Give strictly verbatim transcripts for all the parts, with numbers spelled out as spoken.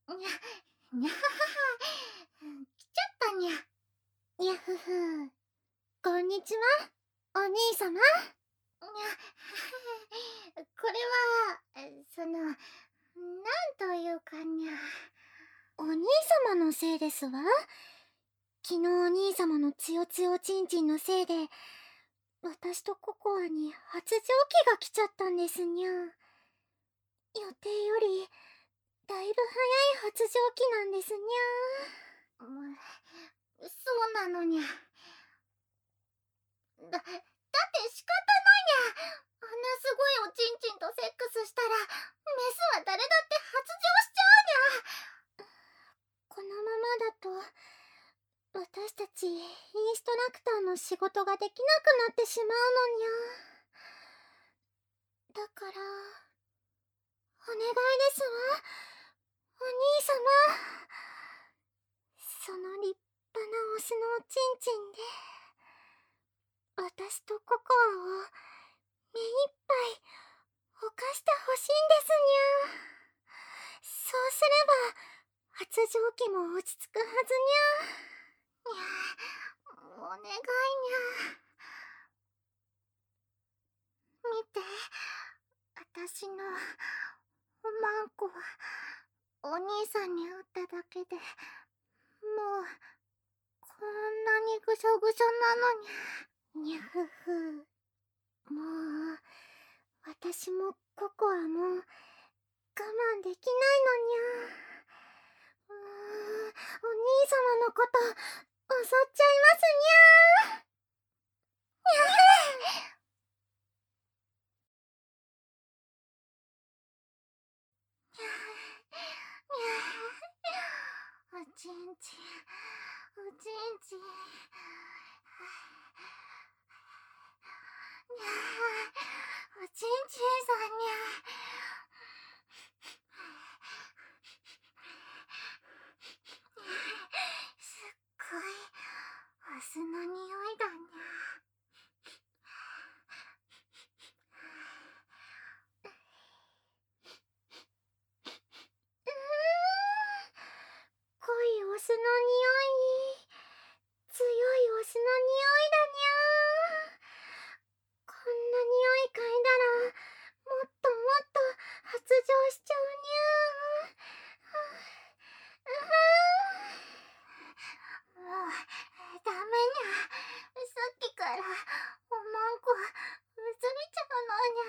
にゃ、にゃははは。来ちゃったにゃ。 やふふ。こんにちは、お兄様。にゃ、 これは、その、なんというかにゃ。 お兄様のせいですわ。昨日お兄様のつよつよちんちんのせいで、私とココアに発情期が来ちゃったんですにゃ。予定より、だいぶ早い発情期なんですにゃ。 そうなのにゃ。だ、だって仕方ないにゃ。あんなすごいおちんちんとセックスしたら、メスは誰だって発情しちゃうにゃ。 このままだと、私たちインストラクターの仕事ができなくなってしまうのにゃ。だから、お願いですわ、お兄様。その立派なオスのおちんちんで、私とココアを目いっぱい犯してほしいんですにゃ。そうすれば、発情期も落ち着くはずにゃ。にゃ、お願いにゃ。見て、私のおまんこはお兄さんに会っただけでもうこんなにぐしょぐしょなのにゃ。 にゃふふ。もう私もココアも我慢できないのにゃ。うーん、お兄様のこと襲っちゃいますにゃ。にゃおちんちん、おちんちん。にゃー、おちんちんさんにゃ。すっごいお酢の匂いだにゃ。 濃いお酢の匂い、強いお酢の匂いだにゃ。こんな匂い嗅いだらもっともっと発情しちゃうにゃ。 もうダメにゃ。さっきからおまんこうずみちゃうのにゃ。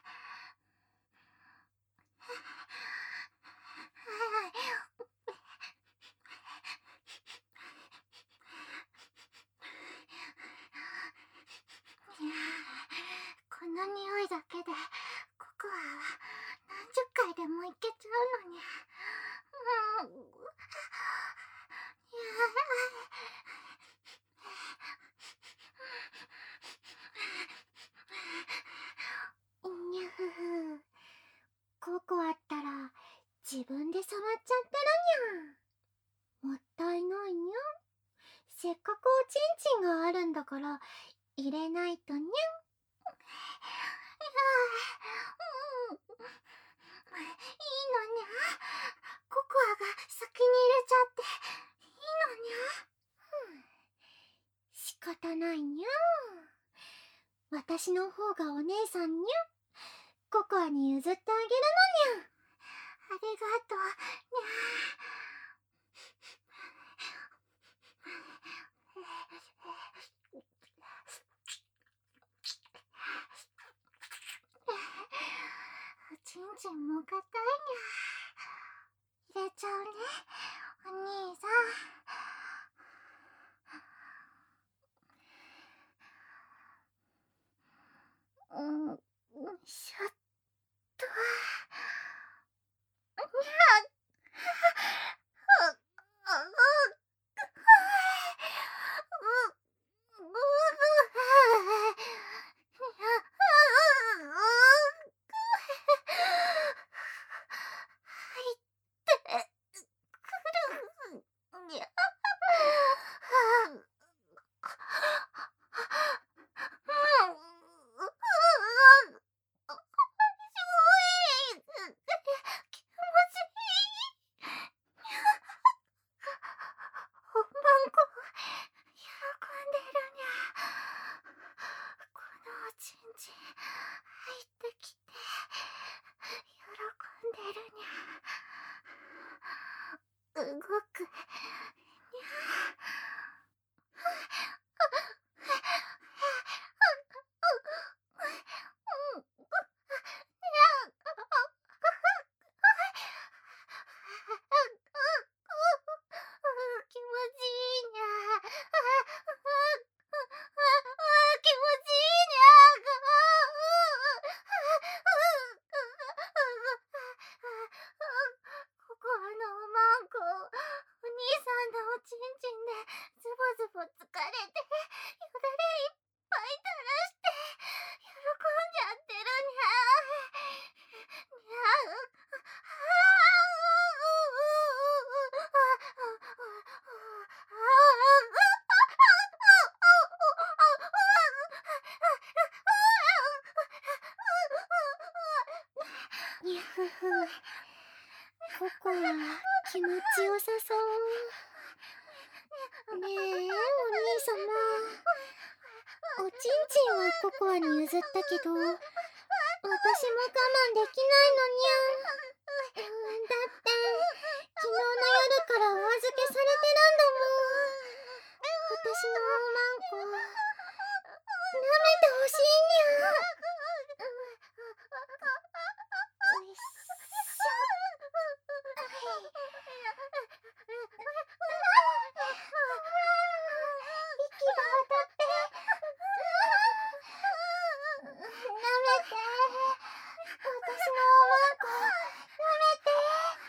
はいはい。いや、この匂いだけでココアは何十回でもいけちゃうのにゃ。うん。いや。 にゃふふ。ココアったら自分で触っちゃってるにゃ。もったいないにゃ。せっかくおちんちんがあるんだから入れないとにゃ。 いや、うん、いいのにゃ。ココアが先に入れちゃっていいのにゃ。 仕方ないにゃ。私の方がお姉さんにゃ。ココアに譲ってあげるのにゃ。 ありがとうにゃ。おちんちんも硬いにゃ。入れちゃうね、お兄さん。うん、しょっと。にゃ。 く。にゃ気持ちいいにゃ。気持ちいいにゃ。ココアのおまんこ、お兄さんのおちんちんでズボズボ疲れて、よだれいっぱい垂らして喜んじゃってるにゃ。にゃ。 にゃふふ。ココア、気持ちよさそう。ねえ、お兄様。おちんちんはココアに譲ったけど、私も我慢できないのにゃ。うん、だって、昨日の夜からお預けされてるんだもん。私のおまんこ、舐めてほしいにゃ。よいしょ。息が当たって。舐めて。私のおまんこ、舐めて。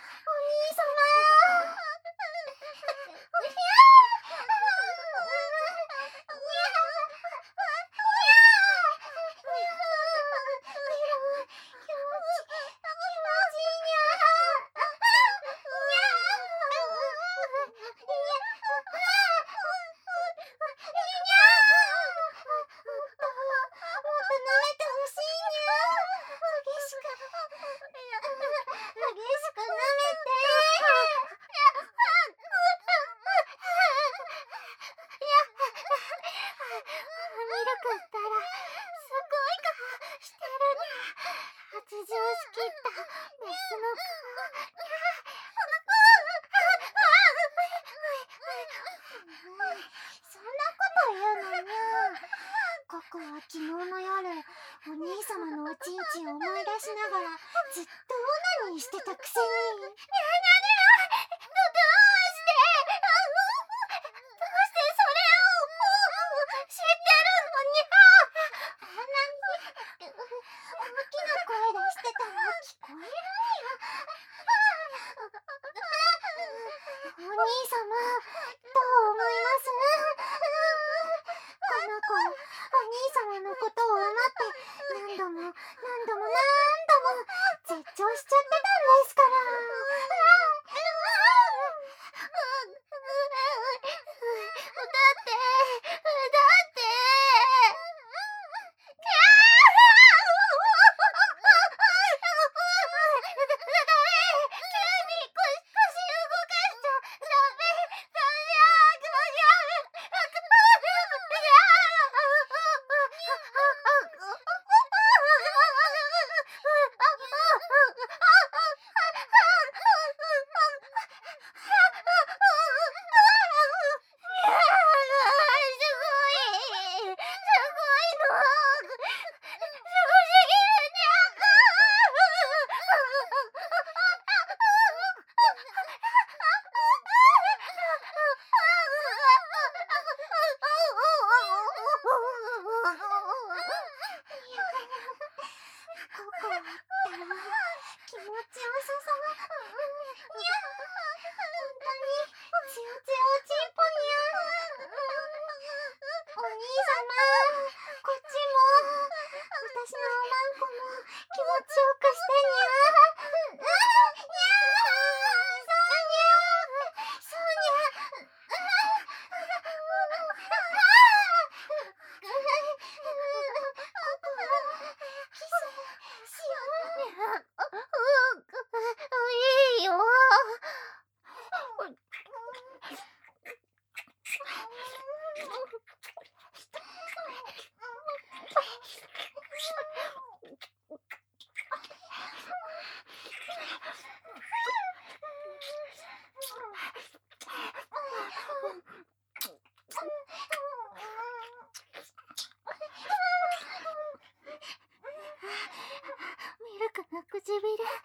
唇柔らかいにゃ。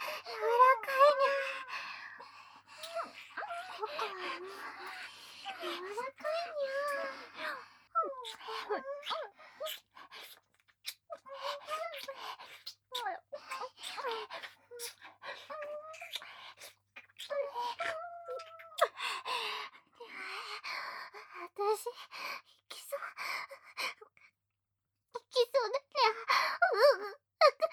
ココアも柔らかいにゃ。私、きそう。きそうだにゃ。うう。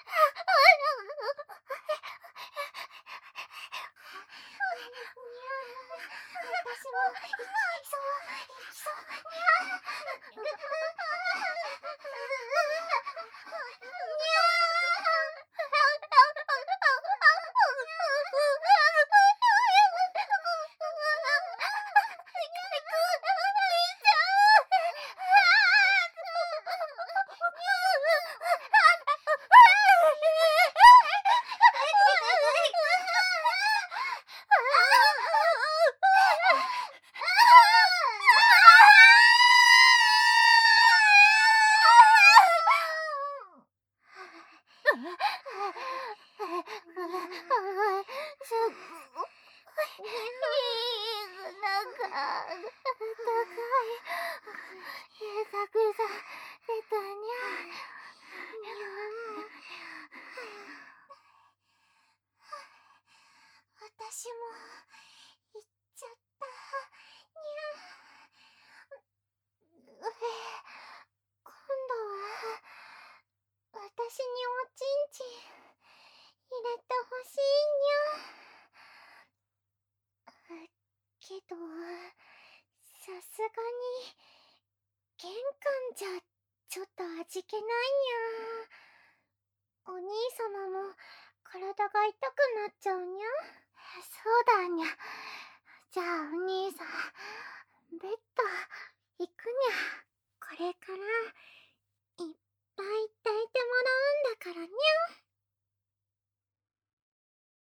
私も行きそう、行きそう、にゃ。にゃ。なんか、あったかい。たくさん出たにゃ。私も行っちゃったにゃ。今度は私におちんちん入れてほしいにゃ。けどさすがに玄関じゃちょっと味気ないにゃ。お兄様も体が痛くなっちゃうにゃ。そうだにゃ。じゃあお兄